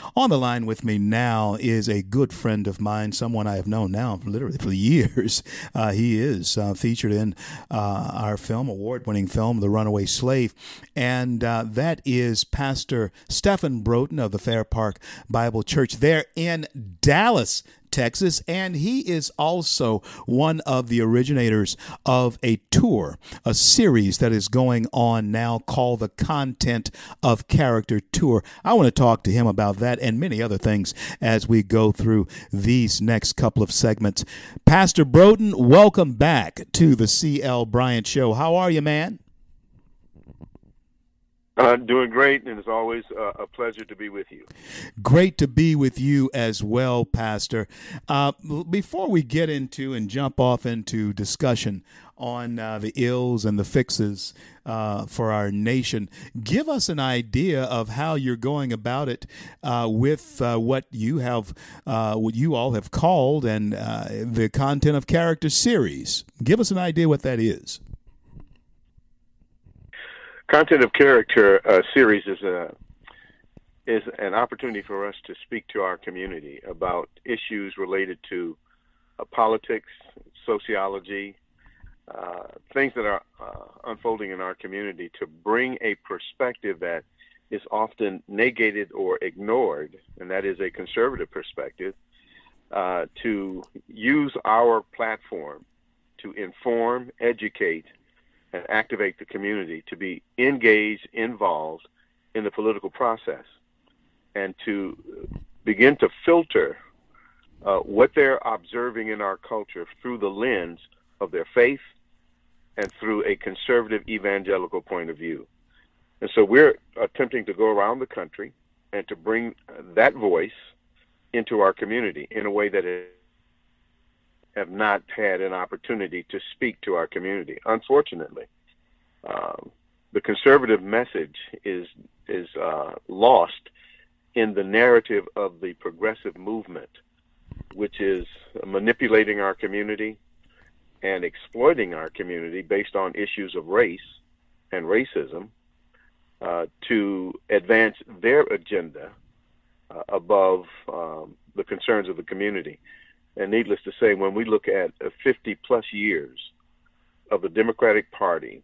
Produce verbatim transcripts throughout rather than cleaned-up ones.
On the line with me now is a good friend of mine, someone I have known now literally for years. Uh, he is uh, featured in uh, our film, award-winning film, The Runaway Slave, and uh, that is Pastor Stephen Broughton of the Fair Park Bible Church there in Dallas, Texas, and he is also one of the originators of a tour, a series that is going on now called the Content of Character Tour. I want to talk to him about that and many other things as we go through these next couple of segments. Pastor Broughton, welcome back to the C L Bryant Show. How are you, man? Uh, doing great, and it's always uh, a pleasure to be with you. Great to be with you as well, Pastor. Uh, before we get into and jump off into discussion on uh, the ills and the fixes uh, for our nation, give us an idea of how you're going about it uh, with uh, what you have, uh, what you all have called, and uh, the Content of Character series. Give us an idea what that is. Content of Character uh, series is a is an opportunity for us to speak to our community about issues related to uh, politics, sociology, uh, things that are uh, unfolding in our community, to bring a perspective that is often negated or ignored, and that is a conservative perspective, uh, to use our platform to inform, educate, and activate the community to be engaged, involved in the political process, and to begin to filter uh, what they're observing in our culture through the lens of their faith and through a conservative evangelical point of view. And so we're attempting to go around the country and to bring that voice into our community in a way that it have not had an opportunity to speak to our community. Unfortunately, um, the conservative message is is uh, lost in the narrative of the progressive movement, which is manipulating our community and exploiting our community based on issues of race and racism uh, to advance their agenda uh, above um, the concerns of the community. And needless to say, when we look at fifty plus years of the Democratic Party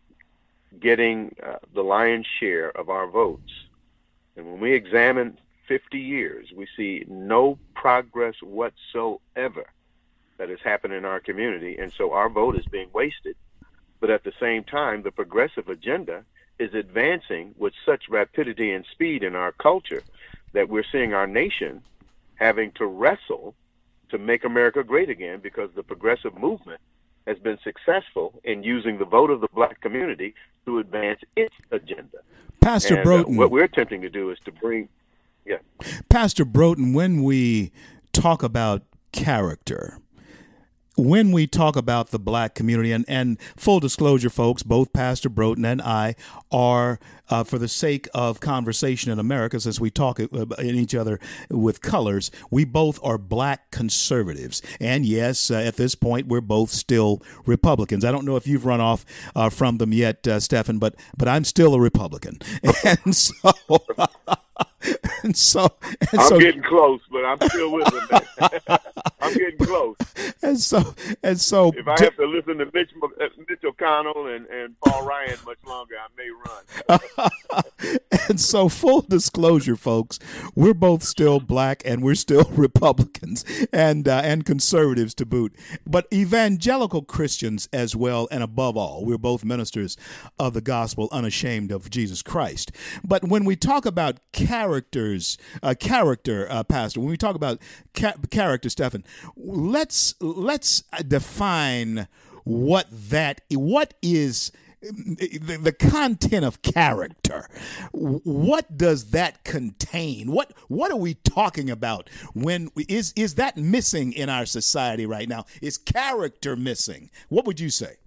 getting uh, the lion's share of our votes, and when we examine fifty years, we see no progress whatsoever that has happened in our community. And so our vote is being wasted. But at the same time, the progressive agenda is advancing with such rapidity and speed in our culture that we're seeing our nation having to wrestle to make America great again, because the progressive movement has been successful in using the vote of the black community to advance its agenda. Pastor and, Broughton. Uh, what we're attempting to do is to bring, yeah. Pastor Broughton, when we talk about character, when we talk about the black community, and, and full disclosure, folks, both Pastor Broughton and I are, uh, for the sake of conversation in America, since we talk in each other with colors, we both are black conservatives. And yes, uh, at this point, we're both still Republicans. I don't know if you've run off uh, from them yet, uh, Stephen, but but I'm still a Republican. And so... And so, and I'm so, getting close, but I'm still with them. I'm getting close. And so, and so, if I have to listen to Mitch, Mitch O'Connell and, and Paul Ryan much longer, I may run. And so, full disclosure, folks, we're both still black and we're still Republicans and uh, and conservatives to boot, but evangelical Christians as well. And above all, we're both ministers of the gospel, unashamed of Jesus Christ. But when we talk about characters, uh, character, uh, Pastor, when we talk about ca- character, Stephen, let's let's define what that what is. The, the content of character. What does that contain? What what are we talking about? When is is that missing in our society right now? Is character missing? What would you say?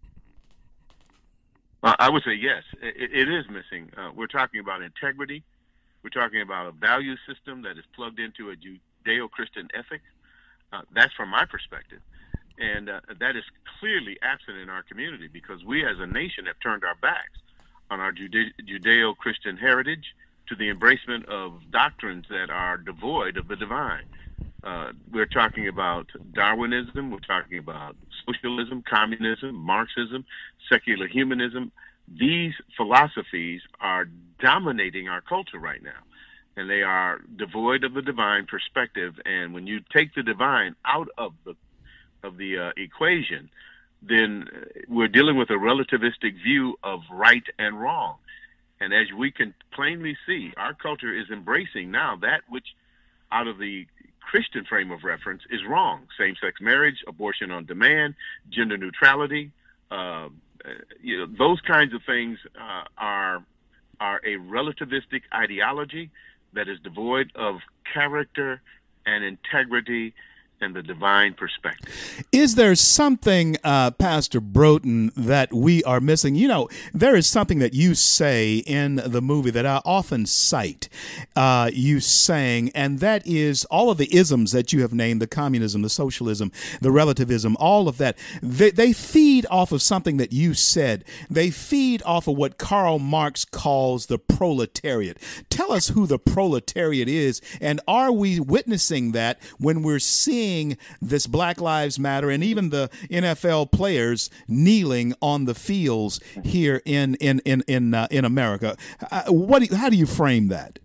Uh, I would say yes, it, it is missing. Uh, we're talking about integrity. We're talking about a value system that is plugged into a Judeo-Christian ethic. Uh, that's from my perspective. And uh, that is clearly absent in our community, because we as a nation have turned our backs on our Jude- Judeo-Christian heritage, to the embracement of doctrines that are devoid of the divine. Uh, we're talking about Darwinism, we're talking about socialism, communism, Marxism, secular humanism. These philosophies are dominating our culture right now, and they are devoid of the divine perspective. And when you take the divine out of the of the uh, equation, then we're dealing with a relativistic view of right and wrong. And as we can plainly see, our culture is embracing now that which, out of the Christian frame of reference, is wrong. Same-sex marriage, abortion on demand, gender neutrality, uh, you know, those kinds of things uh, are are a relativistic ideology that is devoid of character and integrity and the divine perspective. Is there something, uh, Pastor Broughton, that we are missing? You know, there is something that you say in the movie that I often cite, uh, you saying, and that is all of the isms that you have named, the communism, the socialism, the relativism, all of that, they, they feed off of something that you said. They feed off of what Karl Marx calls the proletariat. Tell us who the proletariat is, and are we witnessing that when we're seeing this Black Lives Matter and even the N F L players kneeling on the fields here in in in in, uh, in America? Uh, what? Do you, how do you frame that?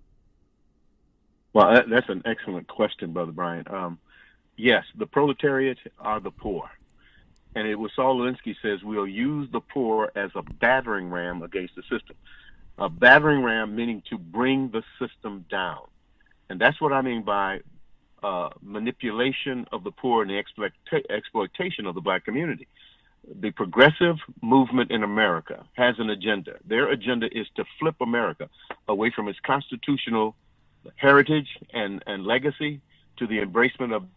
Well, that, that's an excellent question, Brother Brian. Um, yes, the proletariat are the poor, and it was Saul Alinsky says we'll use the poor as a battering ram against the system. A battering ram meaning to bring the system down, and that's what I mean by Uh, manipulation of the poor and the exploita- exploitation of the black community. The progressive movement in America has an agenda. Their agenda is to flip America away from its constitutional heritage and, and legacy to the embracement of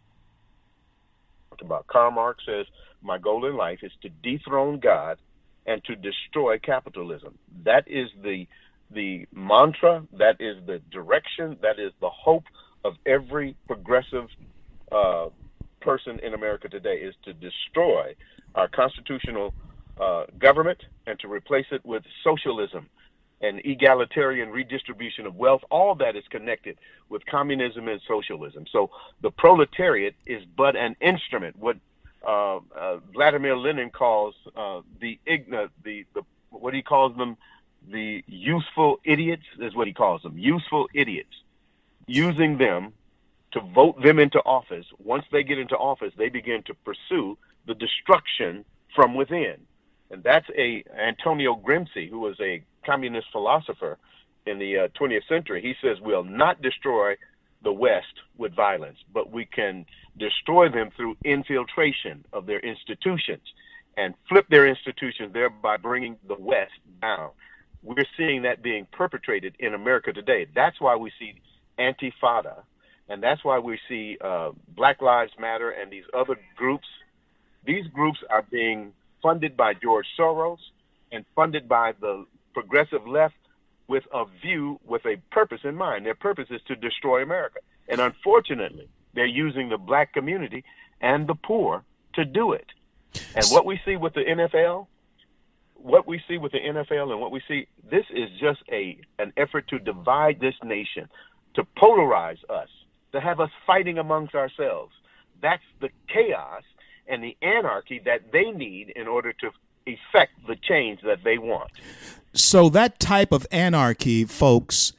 about Karl Marx says, my goal in life is to dethrone God and to destroy capitalism. That is the the mantra, that is the direction, that is the hope of every progressive uh, person in America today, is to destroy our constitutional uh, government and to replace it with socialism and egalitarian redistribution of wealth. All that is connected with communism and socialism. So the proletariat is but an instrument, what uh, uh, Vladimir Lenin calls uh, the, igna, the, the, what he calls them, the useful idiots is what he calls them, useful idiots. Using them to vote them into office. Once they get into office, they begin to pursue the destruction from within. And that's a Antonio Gramsci, who was a communist philosopher in the uh, twentieth century. He says we'll not destroy the West with violence, but we can destroy them through infiltration of their institutions and flip their institutions, thereby bringing the West down. We're seeing that being perpetrated in America today. That's why we see Antifada, and that's why we see uh, Black Lives Matter and these other groups. These groups are being funded by George Soros and funded by the progressive left with a view, with a purpose in mind. Their purpose is to destroy America. And unfortunately, they're using the black community and the poor to do it. And what we see with the N F L, what we see with the N F L and what we see, this is just a an effort to divide this nation, to polarize us, to have us fighting amongst ourselves. That's the chaos and the anarchy that they need in order to effect the change that they want. So that type of anarchy, folks,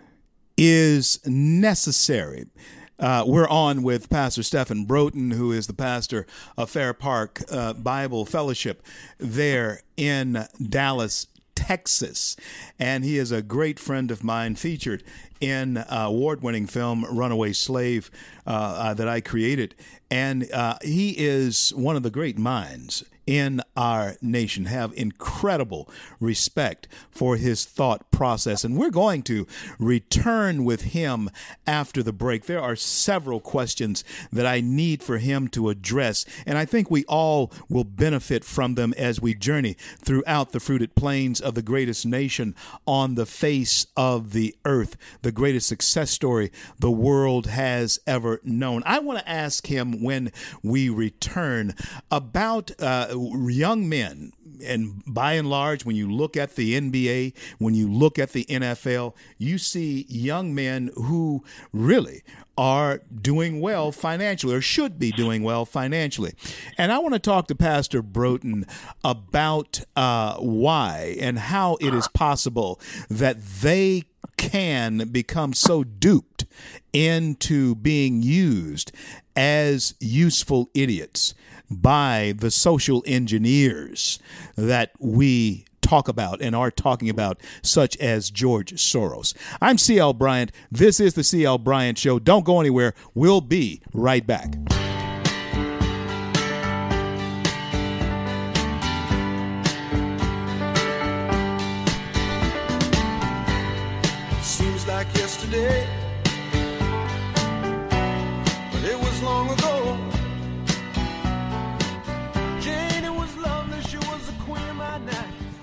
is necessary. Uh, we're on with Pastor Stephen Broughton, who is the pastor of Fair Park uh, Bible Fellowship there in Dallas, Texas, and he is a great friend of mine, featured in uh, award-winning film Runaway Slave uh, uh, that I created, and uh, he is one of the great minds in our nation, have incredible respect for his thought process. And we're going to return with him after the break. There are several questions that I need for him to address, and I think we all will benefit from them as we journey throughout the fruited plains of the greatest nation on the face of the earth, the greatest success story the world has ever known. I want to ask him when we return about uh, young men, and by and large, when you look at the N B A, when you look at the N F L, you see young men who really are doing well financially or should be doing well financially. And I want to talk to Pastor Broughton about uh, why and how it is possible that they can become so duped into being used as useful idiots by the social engineers that we talk about and are talking about, such as George Soros. I'm C L Bryant. This is the C L Bryant Show. Don't go anywhere. We'll be right back. Seems like yesterday, but it was long ago. Jane, it was lovely. She was the queen of my night.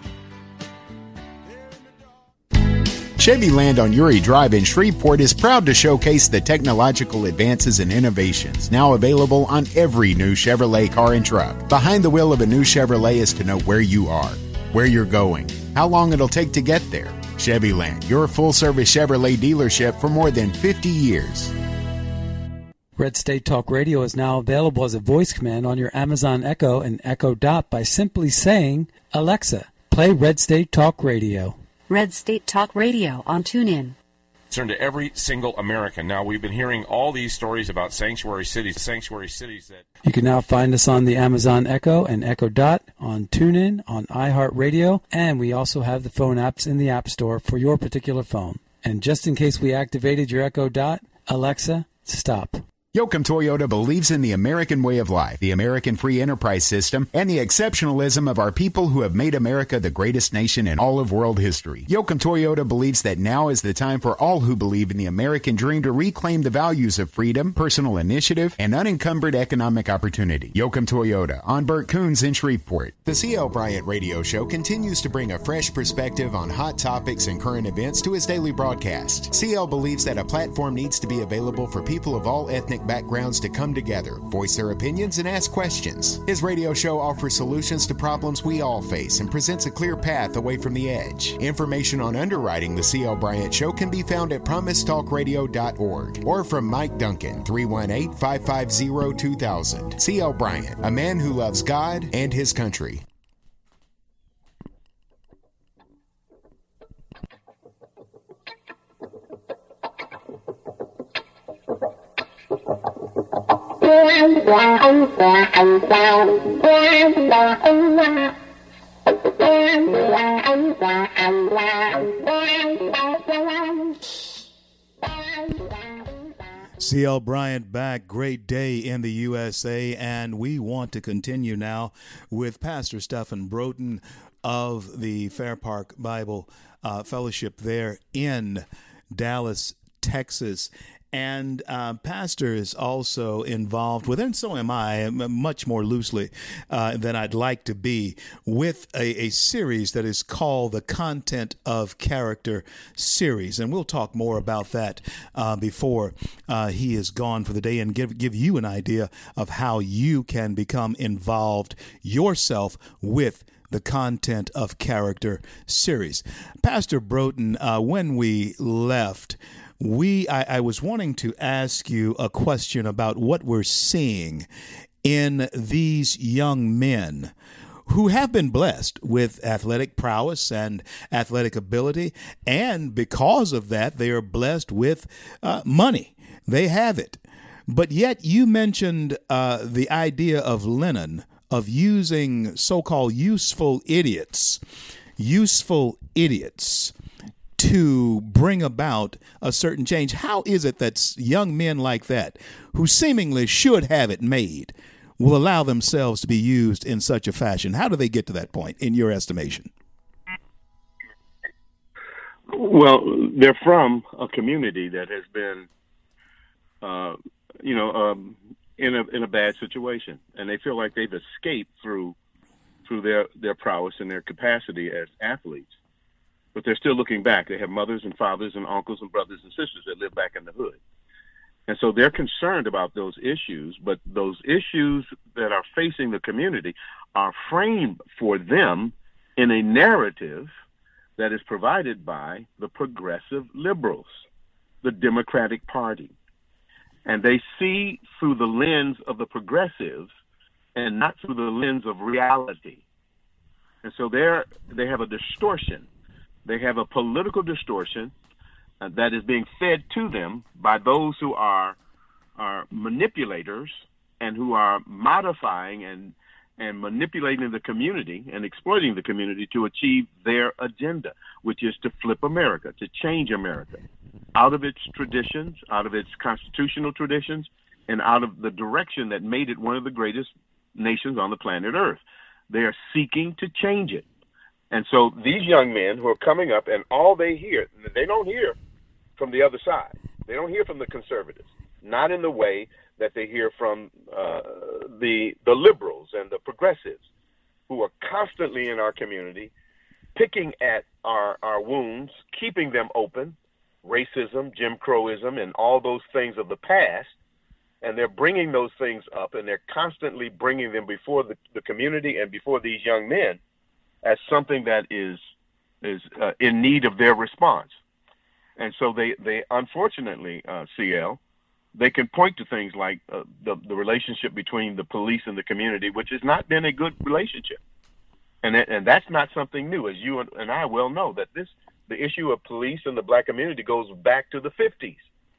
Chevy Land on Uri Drive in Shreveport is proud to showcase the technological advances and innovations now available on every new Chevrolet car and truck. Behind the wheel of a new Chevrolet is to know where you are, where you're going, how long it'll take to get there. Chevy Land, your full-service Chevrolet dealership for more than fifty years. Red State Talk Radio is now available as a voice command on your Amazon Echo and Echo Dot by simply saying, Alexa, play Red State Talk Radio. Red State Talk Radio on TuneIn. Concern to every single American. Now, we've been hearing all these stories about sanctuary cities, sanctuary cities that... You can now find us on the Amazon Echo and Echo Dot, on TuneIn, on iHeartRadio, and we also have the phone apps in the App Store for your particular phone. And just in case we activated your Echo Dot, Alexa, stop. Yoakum Toyota believes in the American way of life, the American free enterprise system, and the exceptionalism of our people who have made America the greatest nation in all of world history. Yoakum Toyota believes that now is the time for all who believe in the American dream to reclaim the values of freedom, personal initiative, and unencumbered economic opportunity. Yoakum Toyota, on Burt Coons in Shreveport. The C L Bryant Radio Show continues to bring a fresh perspective on hot topics and current events to his daily broadcast. C L believes that a platform needs to be available for people of all ethnic backgrounds to come together, voice their opinions, and ask questions. His radio show offers solutions to problems we all face and presents a clear path away from the edge. Information on underwriting the C L Bryant Show can be found at promise talk radio dot org or from Mike Duncan, three one eight, five five zero, two thousand. C L Bryant, a man who loves God and his country. C L Bryant back. Great day in the U S A, and we want to continue now with Pastor Stephen Broughton of the Fair Park Bible uh, Fellowship there in Dallas, Texas. And uh, Pastor is also involved with, and so am I, much more loosely uh, than I'd like to be, with a, a series that is called the Content of Character series. And we'll talk more about that uh, before uh, he is gone for the day, and give, give you an idea of how you can become involved yourself with the Content of Character series. Pastor Broughton, uh, when we left, We, I, I was wanting to ask you a question about what we're seeing in these young men who have been blessed with athletic prowess and athletic ability, and because of that, they are blessed with uh, money. They have it. But yet you mentioned uh, the idea of Lenin, of using so-called useful idiots, useful idiots, to bring about a certain change. How is it that young men like that, who seemingly should have it made, will allow themselves to be used in such a fashion? How do they get to that point, in your estimation? Well, they're from a community that has been, uh, you know, um, in a in a bad situation, and they feel like they've escaped through through their their prowess and their capacity as athletes. But they're still looking back. They have mothers and fathers and uncles and brothers and sisters that live back in the hood. And so they're concerned about those issues, but those issues that are facing the community are framed for them in a narrative that is provided by the progressive liberals, the Democratic Party. And they see through the lens of the progressives and not through the lens of reality. And so they're, they have a distortion. They have a political distortion uh, that is being fed to them by those who are, are manipulators and who are modifying and and manipulating the community and exploiting the community to achieve their agenda, which is to flip America, to change America out of its traditions, out of its constitutional traditions, and out of the direction that made it one of the greatest nations on the planet Earth. They are seeking to change it. And so these young men who are coming up, and all they hear, they don't hear from the other side. They don't hear from the conservatives, not in the way that they hear from uh, the the liberals and the progressives, who are constantly in our community, picking at our, our wounds, keeping them open, racism, Jim Crowism, and all those things of the past, and they're bringing those things up, and they're constantly bringing them before the, the community and before these young men as something that is is uh, in need of their response. And so they, they unfortunately, uh, C L, they can point to things like uh, the, the relationship between the police and the community, which has not been a good relationship. And that, and that's not something new, as you and, and I well know, that this the issue of police and the black community goes back to the fifties.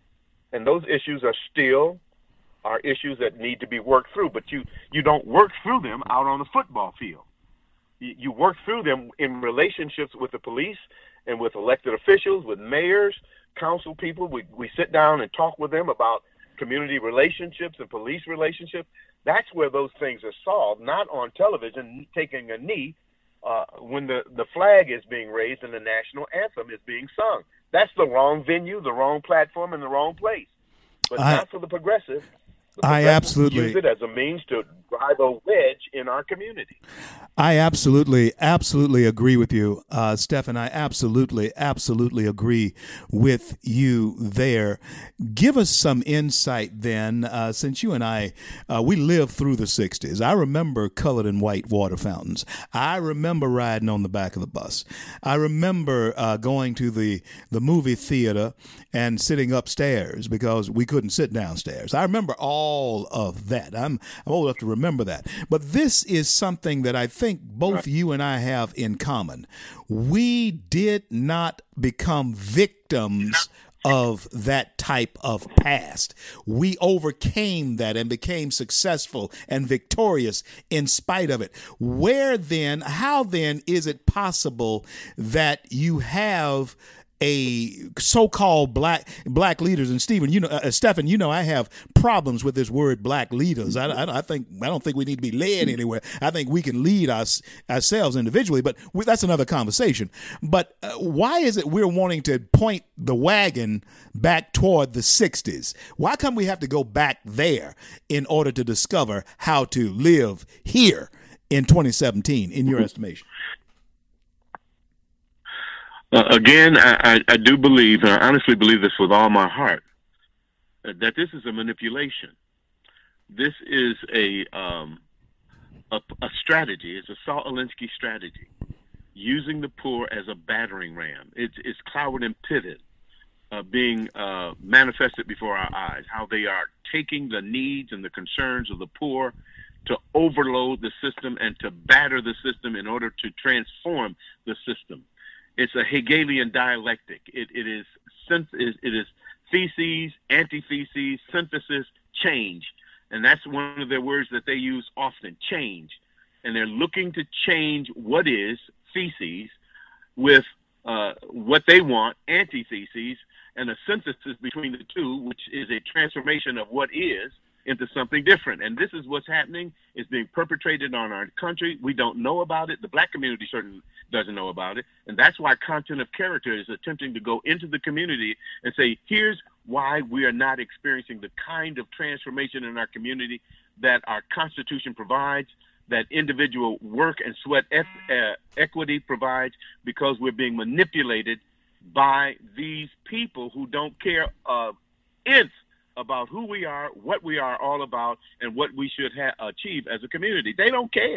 And those issues are still are issues that need to be worked through, but you, you don't work through them out on the football field. You, you work through them in relationships with the police and with elected officials, with mayors, council people. We we sit down and talk with them about community relationships and police relationships. That's where those things are solved, not on television taking a knee uh, when the, the flag is being raised and the national anthem is being sung. That's the wrong venue, the wrong platform, and the wrong place. But I, not for the progressive. The I absolutely use it as a means to drive a wedge in our community. I absolutely, absolutely agree with you, uh, Stephan. I absolutely, absolutely agree with you there. Give us some insight then, uh, since you and I, uh, we lived through the sixties. I remember colored and white water fountains. I remember riding on the back of the bus. I remember uh, going to the, the movie theater and sitting upstairs because we couldn't sit downstairs. I remember all of that. I'm, I'm old enough to remember that. But this is something that I think both you and I have in common. We did not become victims of that type of past. We overcame that and became successful and victorious in spite of it. Where then, how then is it possible that you have a so-called black black leaders? And Stephen, you know, uh, Stephan, you know, I have problems with this word black leaders. I, I, I think I don't think we need to be led anywhere. I think we can lead us ourselves individually, but we, that's another conversation. But uh, why is it we're wanting to point the wagon back toward the sixties? Why come we have to go back there in order to discover how to live here in twenty seventeen, in your estimation? Uh, again, I, I, I do believe, and I honestly believe this with all my heart, uh, that this is a manipulation. This is a um, a, a strategy. It's a Saul Alinsky strategy, using the poor as a battering ram. It's, it's Cloward and Pivot uh, being uh, manifested before our eyes, how they are taking the needs and the concerns of the poor to overload the system and to batter the system in order to transform the system. It's a Hegelian dialectic. It, it is it is theses, antitheses, synthesis, change. And that's one of their words that they use often, change. And they're looking to change what is theses with uh, what they want, antitheses, and a synthesis between the two, which is a transformation of what is into something different. And this is what's happening. It's being perpetrated on our country. We don't know about it. The black community certainly doesn't know about it. And that's why Content of Character is attempting to go into the community and say, here's why we are not experiencing the kind of transformation in our community that our Constitution provides, that individual work and sweat e- uh, equity provides, because we're being manipulated by these people who don't care a inch about who we are, what we are all about, and what we should ha- achieve as a community. They don't care.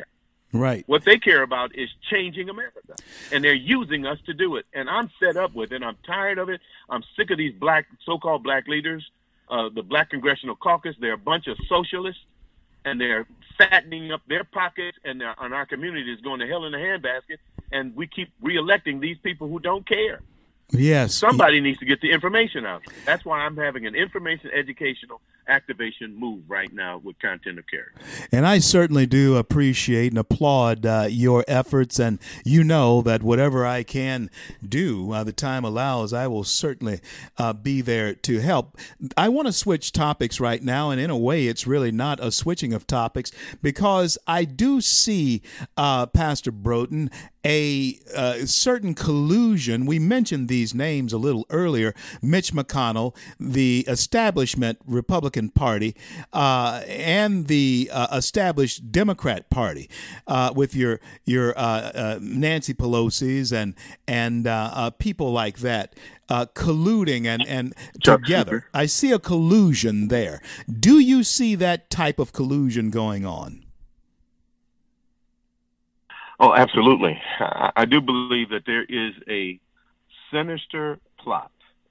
Right. What they care about is changing America, and they're using us to do it. And I'm fed up with it. I'm tired of it. I'm sick of these black, so-called black leaders, uh, the Black Congressional Caucus. They're a bunch of socialists, and they're fattening up their pockets, and, and our community is going to hell in a handbasket, and we keep reelecting these people who don't care. Yes. Somebody needs to get the information out. That's why I'm having an information educational activation move right now with Content of Character. And I certainly do appreciate and applaud uh, your efforts. And you know that whatever I can do, uh, the time allows, I will certainly uh, be there to help. I want to switch topics right now. And in a way, it's really not a switching of topics, because I do see, uh, Pastor Broughton, a uh, certain collusion. We mentioned these names a little earlier. Mitch McConnell, the establishment Republican Party, uh, and the uh, established Democrat Party, uh, with your your uh, uh, Nancy Pelosi's and and uh, uh, people like that, uh, colluding and and together. I see a collusion there. Do you see that type of collusion going on? Oh, absolutely. I, I do believe that there is a sinister plot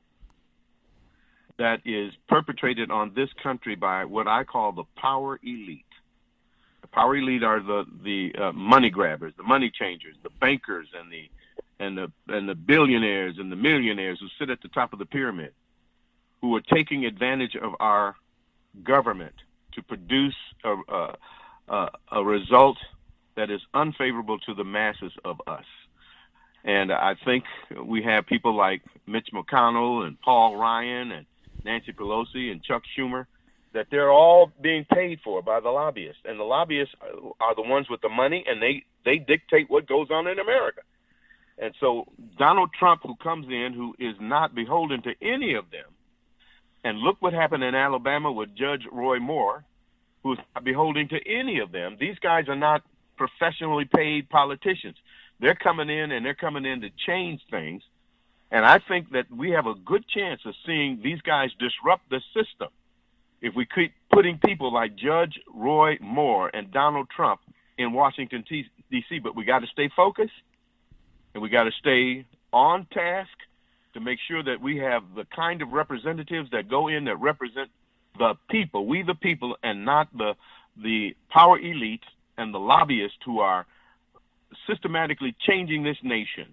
that is perpetrated on this country by what I call the power elite. The power elite are the the uh, money grabbers, the money changers, the bankers, and the and the and the billionaires and the millionaires who sit at the top of the pyramid, who are taking advantage of our government to produce a a, a, a result that is unfavorable to the masses of us. And I think we have people like Mitch McConnell and Paul Ryan and Nancy Pelosi and Chuck Schumer, that they're all being paid for by the lobbyists. And the lobbyists are the ones with the money, and they, they dictate what goes on in America. And so Donald Trump, who comes in, who is not beholden to any of them, and look what happened in Alabama with Judge Roy Moore, who's not beholden to any of them. These guys are not professionally paid politicians. They're coming in and they're coming in to change things. And I think that we have a good chance of seeing these guys disrupt the system if we keep putting people like Judge Roy Moore and Donald Trump in Washington, D C But we got to stay focused, and we got to stay on task to make sure that we have the kind of representatives that go in that represent the people, we the people, and not the the power elite and the lobbyists who are systematically changing this nation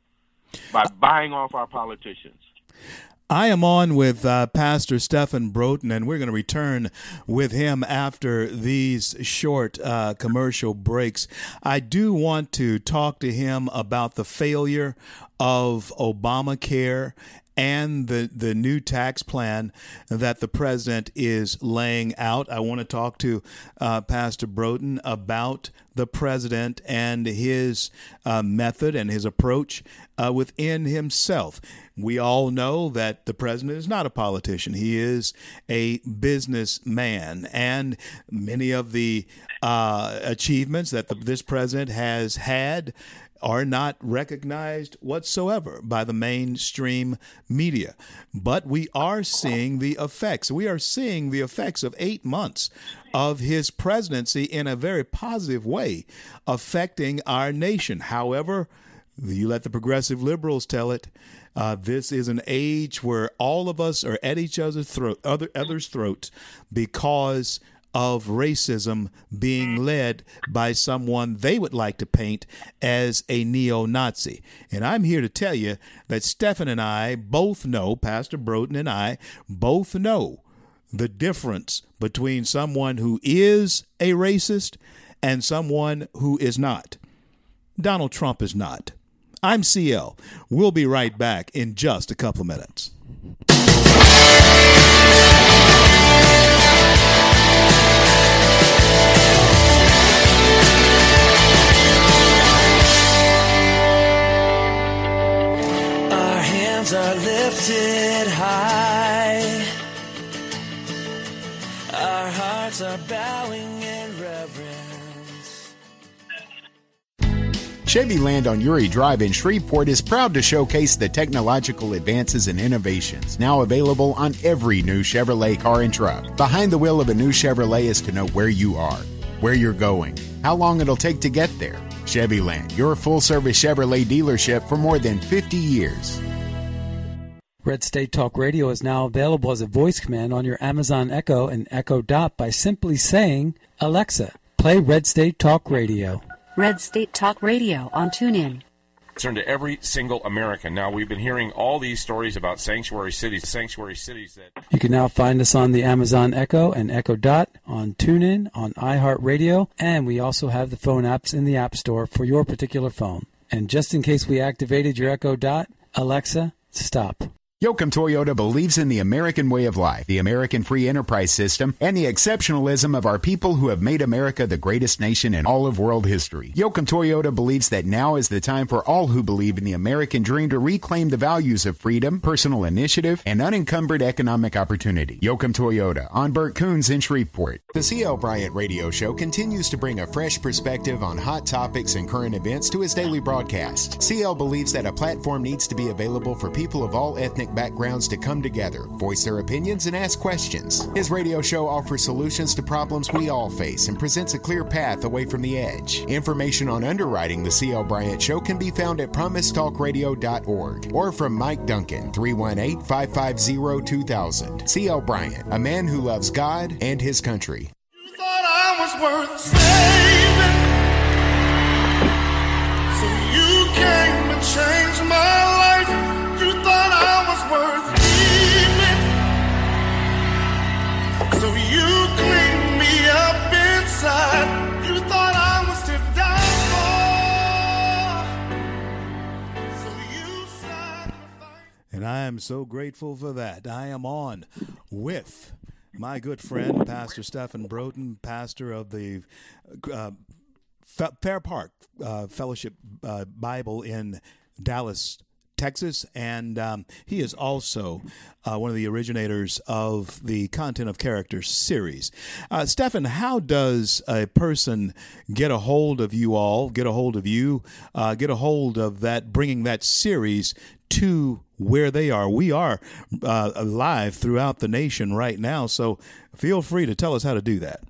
by buying off our politicians. I am on with uh, Pastor Stephen Broughton, and we're going to return with him after these short uh, commercial breaks. I do want to talk to him about the failure of Obamacare and the, the new tax plan that the president is laying out. I want to talk to uh, Pastor Broughton about the president and his uh, method and his approach uh, within himself. We all know that the president is not a politician. He is a businessman, and many of the uh, achievements that the, this president has had are not recognized whatsoever by the mainstream media. But we are seeing the effects. We are seeing the effects of eight months of his presidency in a very positive way, affecting our nation. However, you let the progressive liberals tell it. Uh, this is an age where all of us are at each other's throat, other others' throats, because of racism being led by someone they would like to paint as a neo-Nazi. And I'm here to tell you that Stephen and I both know, Pastor Broughton and I both know the difference between someone who is a racist and someone who is not. Donald Trump is not. I'm C L. We'll be right back in just a couple of minutes. Our hands are lifted high. Our hearts are bowing in reverence. Chevy Land on Uri Drive in Shreveport is proud to showcase the technological advances and innovations now available on every new Chevrolet car and truck. Behind the wheel of a new Chevrolet is to know where you are. where you're going, how long it'll take to get there. Chevyland, your full-service Chevrolet dealership for more than fifty years. Red State Talk Radio is now available as a voice command on your Amazon Echo and Echo Dot by simply saying, Alexa, play Red State Talk Radio. Red State Talk Radio on TuneIn. Concern to every single American. Now, we've been hearing all these stories about sanctuary cities, sanctuary cities that... You can now find us on the Amazon Echo and Echo Dot, on TuneIn, on iHeartRadio, and we also have the phone apps in the App Store for your particular phone. And just in case we activated your Echo Dot, Alexa, stop. Yoakum Toyota believes in the American way of life, the American free enterprise system, and the exceptionalism of our people who have made America the greatest nation in all of world history. Yoakum Toyota believes that now is the time for all who believe in the American dream to reclaim the values of freedom, personal initiative, and unencumbered economic opportunity. Yoakum Toyota on Burt Coons in Shreveport. The C L Bryant Radio Show continues to bring a fresh perspective on hot topics and current events to his daily broadcast. C L believes that a platform needs to be available for people of all ethnic backgrounds to come together, voice their opinions, and ask questions. His radio show offers solutions to problems we all face and presents a clear path away from the edge. Information on underwriting the C L Bryant Show can be found at promise talk radio dot org or from Mike Duncan, three one eight, five five zero, two thousand. C L Bryant, a man who loves God and his country. You thought I was worth saving, so you came and changed my life. You thought I was worth keeping, so you cleaned me up inside. You thought I was to die for, so you sacrificed. And I am so grateful for that. I am on with my good friend, Pastor Stephen Broughton, pastor of the uh, Fair Park uh, Fellowship uh, Bible in Dallas, Texas, and um, he is also uh, one of the originators of the Content of Character series. Uh, Stephen, how does a person get a hold of you all, get a hold of you, uh, get a hold of that, bringing that series to where they are? We are uh, live throughout the nation right now, so feel free to tell us how to do that.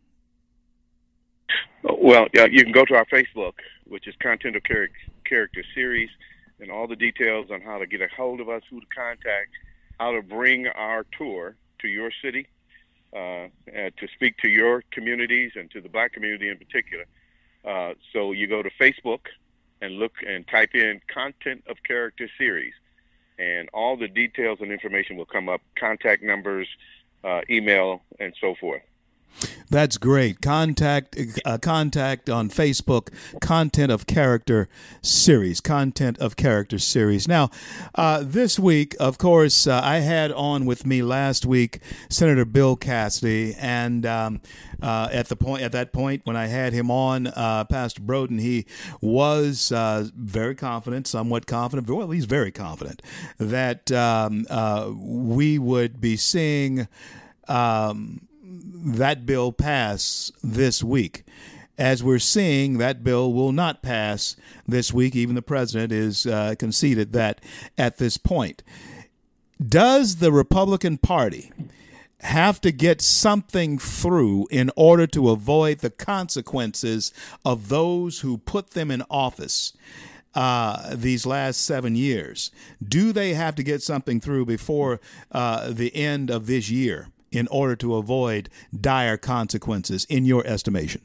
Well, uh, you can go to our Facebook, which is Content of Char- Character series, and all the details on how to get a hold of us, who to contact, how to bring our tour to your city, uh, uh, to speak to your communities and to the black community in particular. Uh, so you go to Facebook and look and type in Content of Character series, and all the details and information will come up, contact numbers, uh, email, and so forth. That's great. Contact uh, contact on Facebook, Content of Character series, Content of Character series. Now, uh, this week, of course, uh, I had on with me last week Senator Bill Cassidy, and um, uh, at the point at that point when I had him on, uh, Pastor Broughton, he was uh, very confident, somewhat confident, well, he's very confident that um, uh, we would be seeing Um, that bill pass this week. As we're seeing, that bill will not pass this week. Even the president is uh, conceded that at this point. Does the Republican Party have to get something through in order to avoid the consequences of those who put them in office uh, these last seven years? Do they have to get something through before uh, the end of this year in order to avoid dire consequences, in your estimation?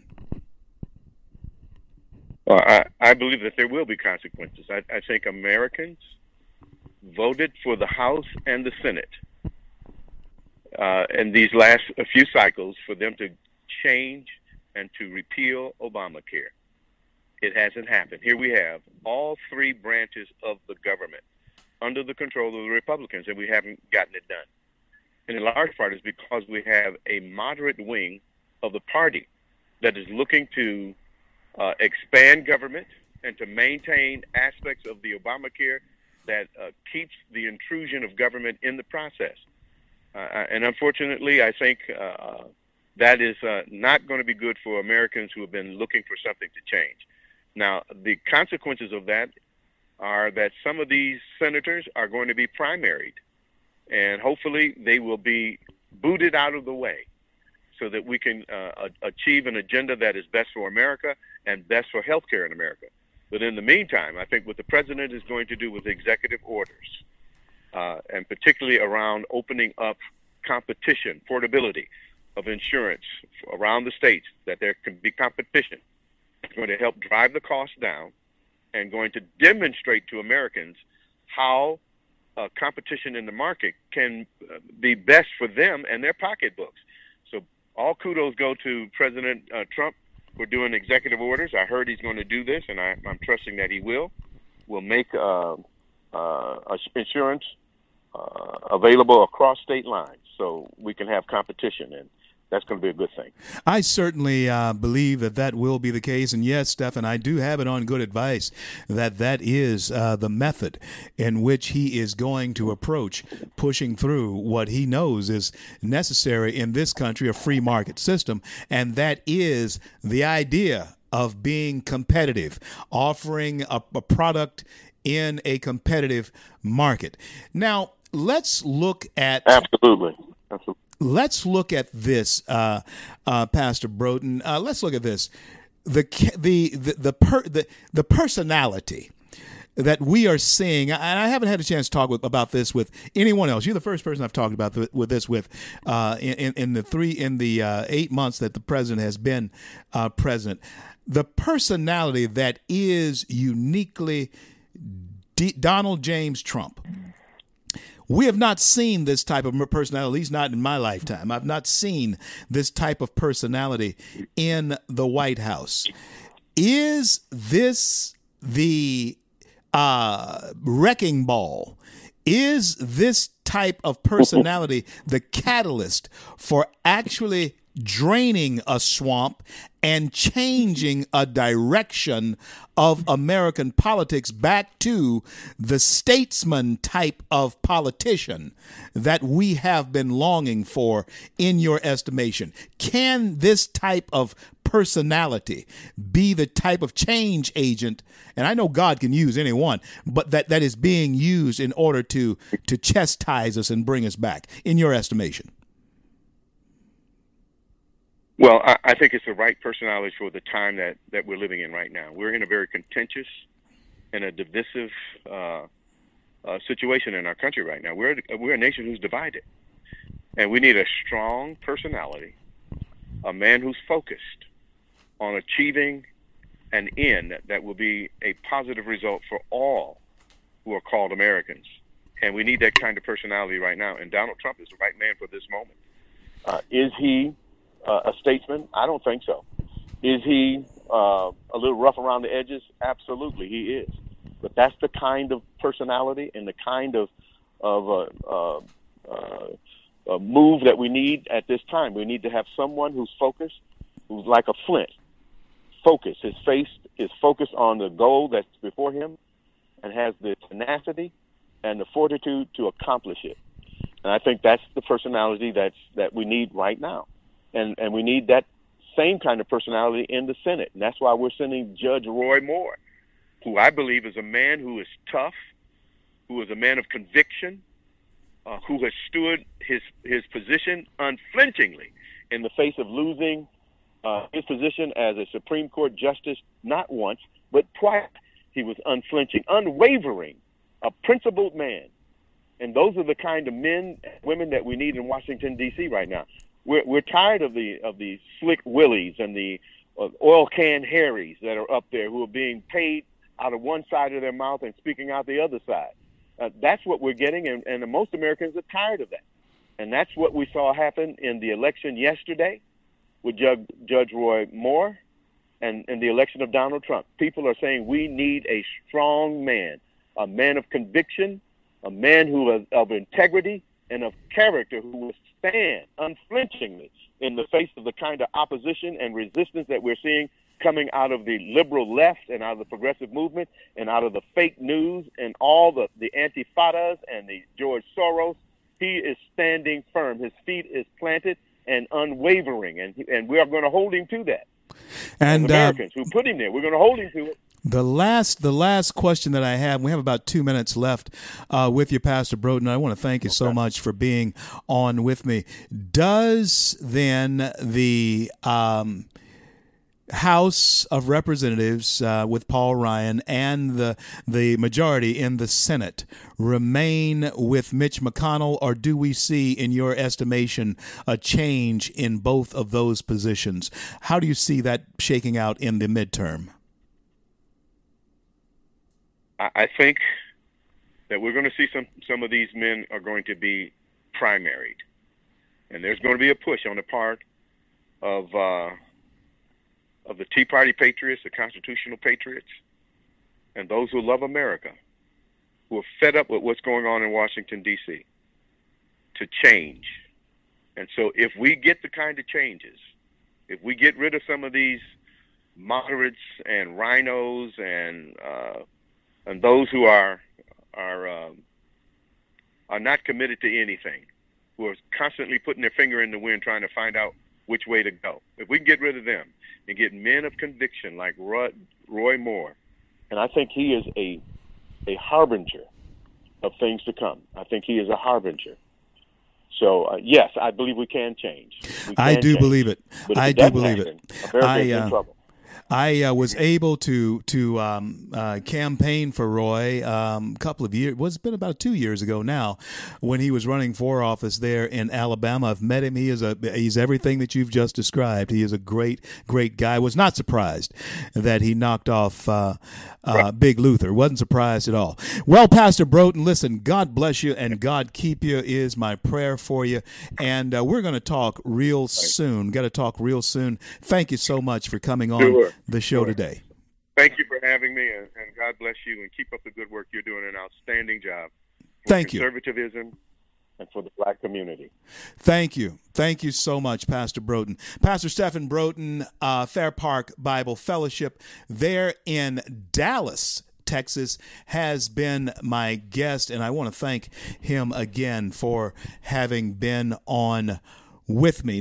Well, I, I believe that there will be consequences. I, I think Americans voted for the House and the Senate uh, in these last a few cycles for them to change and to repeal Obamacare. It hasn't happened. Here we have all three branches of the government under the control of the Republicans, and we haven't gotten it done. And in large part is because we have a moderate wing of the party that is looking to uh, expand government and to maintain aspects of the Obamacare that uh, keeps the intrusion of government in the process. Uh, and unfortunately, I think uh, that is uh, not going to be good for Americans who have been looking for something to change. Now, the consequences of that are that some of these senators are going to be primaried, and hopefully they will be booted out of the way so that we can uh, achieve an agenda that is best for America and best for healthcare in America. But in the meantime, I think what the president is going to do with executive orders, uh, and particularly around opening up competition, portability of insurance around the states, that there can be competition, is going to help drive the cost down and going to demonstrate to Americans how uh, competition in the market can uh, be best for them and their pocketbooks. So all kudos go to President uh, Trump for doing executive orders. I heard he's going to do this, and I, I'm trusting that he will. Will make uh, uh, insurance uh, available across state lines so we can have competition, and that's going to be a good thing. I certainly uh, believe that that will be the case. And yes, Stephan, I do have it on good advice that that is uh, the method in which he is going to approach pushing through what he knows is necessary in this country, a free market system. And that is the idea of being competitive, offering a, a product in a competitive market. Now, let's look at... Absolutely. Absolutely. Let's look at this, uh, uh, Pastor Broughton. Uh, let's look at this. The the the the, per, the the personality that we are seeing, and I haven't had a chance to talk with, about this with anyone else. You're the first person I've talked about th- with this with uh, in in the three in the uh, eight months that the president has been uh, president. The personality that is uniquely D- Donald James Trump. We have not seen this type of personality, at least not in my lifetime. I've not seen this type of personality in the White House. Is this the uh, wrecking ball? Is this type of personality the catalyst for actually draining a swamp and changing a direction of American politics back to the statesman type of politician that we have been longing for, in your estimation? Can this type of personality be the type of change agent, and I know God can use anyone, but that, that is being used in order to, to chastise us and bring us back, in your estimation? Well, I, I think it's the right personality for the time that, that we're living in right now. We're in a very contentious and a divisive uh, uh, situation in our country right now. We're we're a nation who's divided, and we need a strong personality, a man who's focused on achieving an end that will be a positive result for all who are called Americans. And we need that kind of personality right now. And Donald Trump is the right man for this moment. Uh, is he Uh, a statesman? I don't think so. Is he uh, a little rough around the edges? Absolutely, he is. But that's the kind of personality and the kind of of uh, uh, uh, move that we need at this time. We need to have someone who's focused, who's like a flint, focused. His face is focused on the goal that's before him, and has the tenacity and the fortitude to accomplish it. And I think that's the personality that's that we need right now. And and we need that same kind of personality in the Senate. And that's why we're sending Judge Roy Moore, who I believe is a man who is tough, who is a man of conviction, uh, who has stood his, his position unflinchingly in the face of losing uh, his position as a Supreme Court justice not once, but twice. He was unflinching, unwavering, a principled man. And those are the kind of men and women that we need in Washington, D C right now. We're we're tired of the of the slick willies and the uh, oil can Harrys that are up there who are being paid out of one side of their mouth and speaking out the other side. Uh, that's what we're getting, and, and most Americans are tired of that. And that's what we saw happen in the election yesterday with Judge, Judge Roy Moore and, and the election of Donald Trump. People are saying we need a strong man, a man of conviction, a man who is of integrity and of character, who will stand unflinchingly in the face of the kind of opposition and resistance that we're seeing coming out of the liberal left and out of the progressive movement and out of the fake news and all the, the antifadas and the George Soros. He is standing firm. His feet is planted and unwavering, and and we are going to hold him to that. And As Americans uh, who put him there, we're going to hold him to it. The last, the last question that I have, we have about two minutes left uh, with you, Pastor Broughton. I want to thank you okay. so much for being on with me. Does then the um, House of Representatives uh, with Paul Ryan and the the majority in the Senate remain with Mitch McConnell, or do we see, in your estimation, a change in both of those positions? How do you see that shaking out in the midterm? I think that we're going to see some, some of these men are going to be primaried. And there's going to be a push on the part of uh, of the Tea Party patriots, the constitutional patriots, and those who love America, who are fed up with what's going on in Washington, D C, to change. And so if we get the kind of changes, if we get rid of some of these moderates and rhinos and uh, and those who are are um, are not committed to anything, who are constantly putting their finger in the wind trying to find out which way to go. If we can get rid of them and get men of conviction like Roy, Roy Moore, and I think he is a a harbinger of things to come. I think he is a harbinger. So, uh, yes, I believe we can change. We can I do change. believe it. I do believe happen, it. America's I, uh, in trouble. I uh, was able to to um, uh, campaign for Roy um, a couple of years. Well, it's been about two years ago now, when he was running for office there in Alabama. I've met him. He is a he's everything that you've just described. He is a great great guy. Was not surprised that he knocked off uh, uh, right. Big Luther. Wasn't surprised at all. Well, Pastor Broughton, listen. God bless you and God keep you is my prayer for you. And uh, we're going to talk real soon. Got to talk real soon. Thank you so much for coming on sure. the show sure. today. Thank you for having me, and, and God bless you, and keep up the good work. You're doing an outstanding job for Thank you. conservatism and for the black community. Thank you. Thank you so much, Pastor Broughton. Pastor Stephen Broughton, uh, Fair Park Bible Fellowship there in Dallas, Texas, has been my guest, and I want to thank him again for having been on with me.